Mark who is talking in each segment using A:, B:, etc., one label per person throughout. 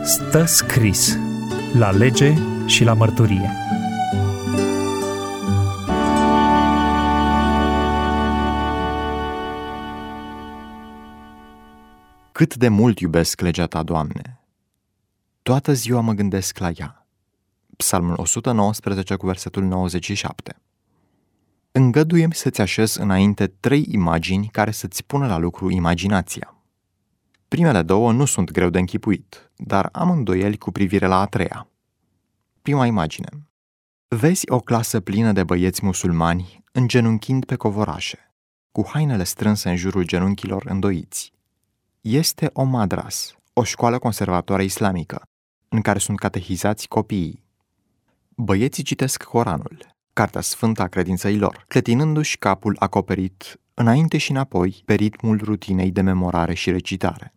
A: Stă scris la lege și la mărturie.
B: Cât de mult iubesc legea ta, Doamne! Toată ziua mă gândesc la ea. Psalmul 119 cu versetul 97. Îngăduie-mi să-ți așez înainte 3 imagini care să-ți pună la lucru imaginația. Primele 2 nu sunt greu de închipuit, dar am îndoieli cu privire la a 3-a. Prima imagine. Vezi o clasă plină de băieți musulmani îngenunchind pe covorașe, cu hainele strânse în jurul genunchilor îndoiți. Este o madras, o școală conservatoare islamică, în care sunt catehizați copiii. Băieții citesc Coranul, cartea sfântă a credinței lor, clătinându-și capul acoperit înainte și înapoi pe ritmul rutinei de memorare și recitare.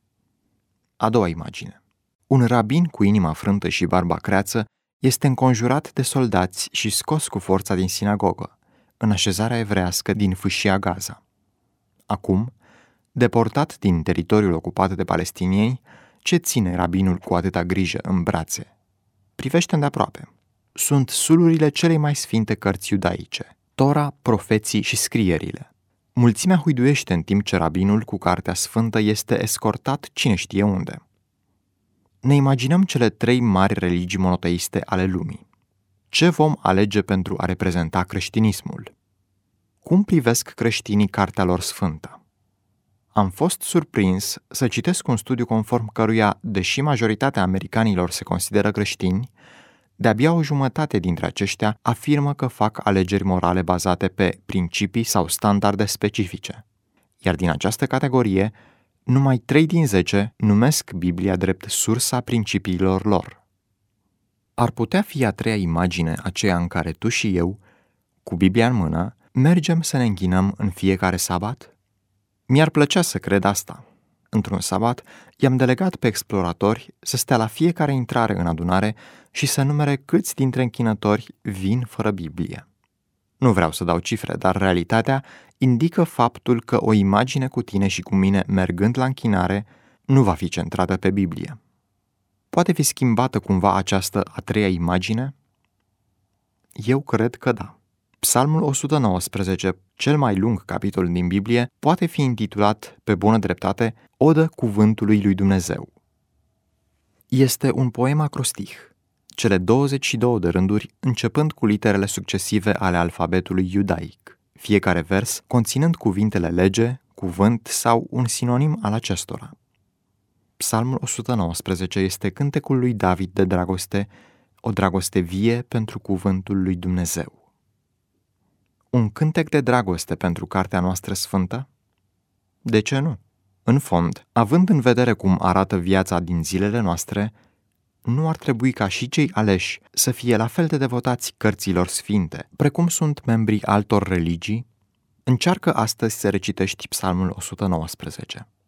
B: A 2-a imagine. Un rabin cu inima frântă și barba creață este înconjurat de soldați și scos cu forța din sinagogă, în așezarea evrească din fâșia Gaza. Acum, deportat din teritoriul ocupat de palestinieni, ce ține rabinul cu atâta grijă în brațe? Privește îndeaproape. Sunt sulurile celei mai sfinte cărți iudaice, Tora, profeții și scrierile. Mulțimea huiduiește în timp ce rabinul cu cartea sfântă este escortat cine știe unde. Ne imaginăm cele 3 mari religii monoteiste ale lumii. Ce vom alege pentru a reprezenta creștinismul? Cum privesc creștinii cartea lor sfântă? Am fost surprins să citesc un studiu conform căruia, deși majoritatea americanilor se consideră creștini, de-abia o jumătate dintre aceștia afirmă că fac alegeri morale bazate pe principii sau standarde specifice. Iar din această categorie, numai 3 din 10 numesc Biblia drept sursa principiilor lor. Ar putea fi a 3-a imagine aceea în care tu și eu, cu Biblia în mână, mergem să ne închinăm în fiecare sabat? Mi-ar plăcea să cred asta. Într-un sabat, i-am delegat pe exploratori să stea la fiecare intrare în adunare și să numere câți dintre închinători vin fără Biblie. Nu vreau să dau cifre, dar realitatea indică faptul că o imagine cu tine și cu mine mergând la închinare nu va fi centrată pe Biblie. Poate fi schimbată cumva această a 3-a imagine? Eu cred că da. Psalmul 119, cel mai lung capitol din Biblie, poate fi intitulat, pe bună dreptate, Odă cuvântului lui Dumnezeu. Este un poem acrostih, cele 22 de rânduri începând cu literele succesive ale alfabetului iudaic, fiecare vers conținând cuvintele lege, cuvânt sau un sinonim al acestora. Psalmul 119 este cântecul lui David de dragoste, o dragoste vie pentru cuvântul lui Dumnezeu. Un cântec de dragoste pentru cartea noastră sfântă? De ce nu? În fond, având în vedere cum arată viața din zilele noastre, nu ar trebui ca și cei aleși să fie la fel de devotați cărților sfinte, precum sunt membrii altor religii? Încearcă astăzi să recitești Psalmul 119.